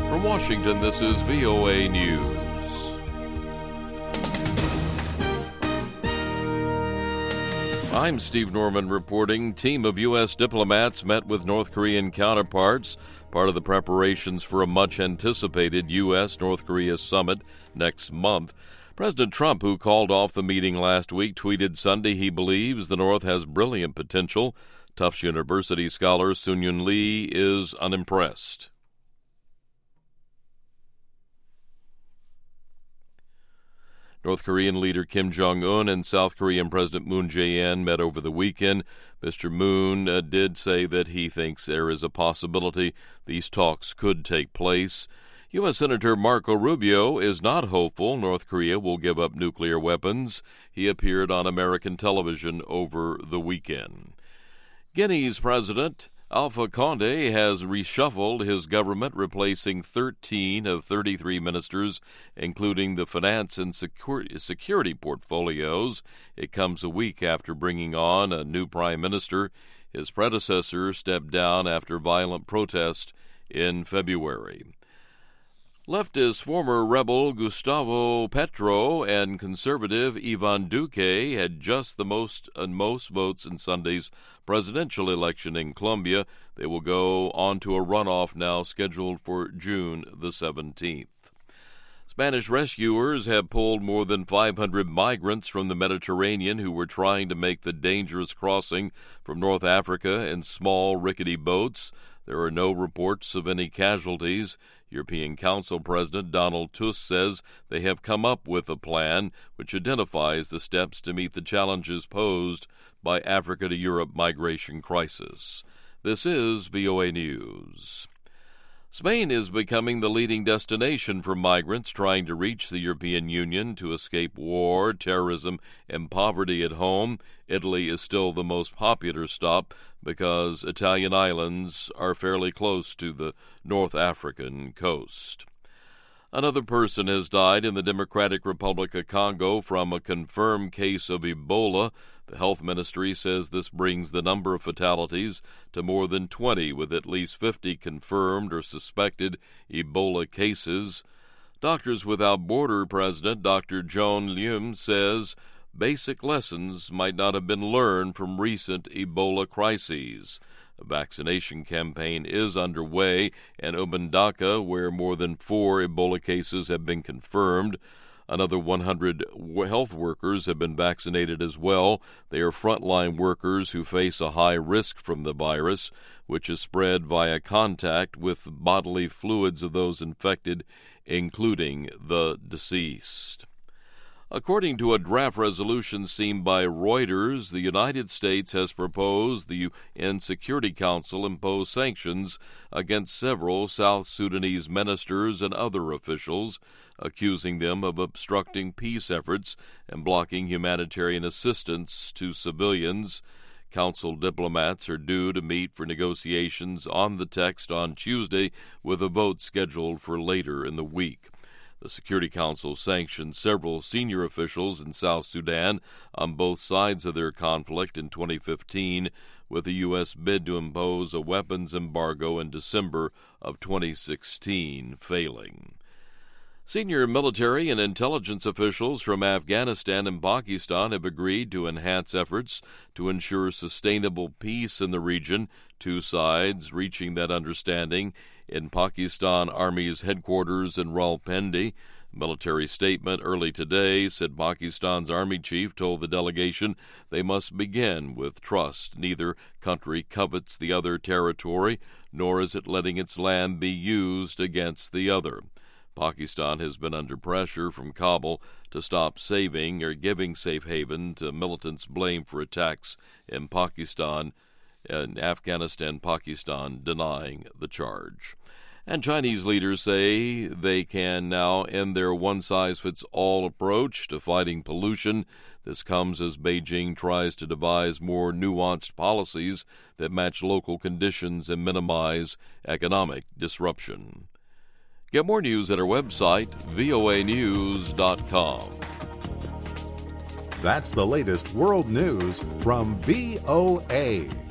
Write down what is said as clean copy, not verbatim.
From Washington, this is VOA News. I'm Steve Norman reporting. Team of U.S. diplomats met with North Korean counterparts, part of the preparations for a much-anticipated U.S.-North Korea summit next month. President Trump, who called off the meeting last week, tweeted Sunday he believes the North has brilliant potential. Tufts University scholar Sun-Yun Lee is unimpressed. North Korean leader Kim Jong-un and South Korean President Moon Jae-in met over the weekend. Mr. Moon did say that he thinks there is a possibility these talks could take place. U.S. Senator Marco Rubio is not hopeful North Korea will give up nuclear weapons. He appeared on American television over the weekend. Guinea's president Alpha Condé has reshuffled his government, replacing 13 of 33 ministers, including the finance and security portfolios. It comes a week after bringing on a new prime minister. His predecessor stepped down after violent protest in February. Leftist former rebel Gustavo Petro and conservative Ivan Duque had just the most votes in Sunday's presidential election in Colombia. They will go on to a runoff now scheduled for June the 17th. Spanish rescuers have pulled more than 500 migrants from the Mediterranean who were trying to make the dangerous crossing from North Africa in small, rickety boats. There are no reports of any casualties. European Council President Donald Tusk says they have come up with a plan which identifies the steps to meet the challenges posed by Africa to Europe migration crisis. This is VOA News. Spain is becoming the leading destination for migrants trying to reach the European Union to escape war, terrorism, and poverty at home. Italy is still the most popular stop because Italian islands are fairly close to the North African coast. Another person has died in the Democratic Republic of Congo from a confirmed case of Ebola. The health ministry says this brings the number of fatalities to more than 20, with at least 50 confirmed or suspected Ebola cases. Doctors Without Borders President Dr. Joan Lium says basic lessons might not have been learned from recent Ebola crises. A vaccination campaign is underway in Mbandaka, where more than 4 Ebola cases have been confirmed. Another 100 health workers have been vaccinated as well. They are frontline workers who face a high risk from the virus, which is spread via contact with bodily fluids of those infected, including the deceased. According to a draft resolution seen by Reuters, the United States has proposed the UN Security Council impose sanctions against several South Sudanese ministers and other officials, accusing them of obstructing peace efforts and blocking humanitarian assistance to civilians. Council diplomats are due to meet for negotiations on the text on Tuesday, with a vote scheduled for later in the week. The Security Council sanctioned several senior officials in South Sudan on both sides of their conflict in 2015, with the U.S. bid to impose a weapons embargo in December of 2016 failing. Senior military and intelligence officials from Afghanistan and Pakistan have agreed to enhance efforts to ensure sustainable peace in the region, two sides reaching that understanding in Pakistan Army's headquarters in Rawalpindi. A military statement early today said Pakistan's Army chief told the delegation they must begin with trust. Neither country covets the other territory, nor is it letting its land be used against the other. Pakistan has been under pressure from Kabul to stop saving or giving safe haven to militants blamed for attacks in Pakistan and Afghanistan, Pakistan denying the charge. And Chinese leaders say they can now end their one-size-fits-all approach to fighting pollution. This comes as Beijing tries to devise more nuanced policies that match local conditions and minimize economic disruption. Get more news at our website, voanews.com. That's the latest world news from VOA.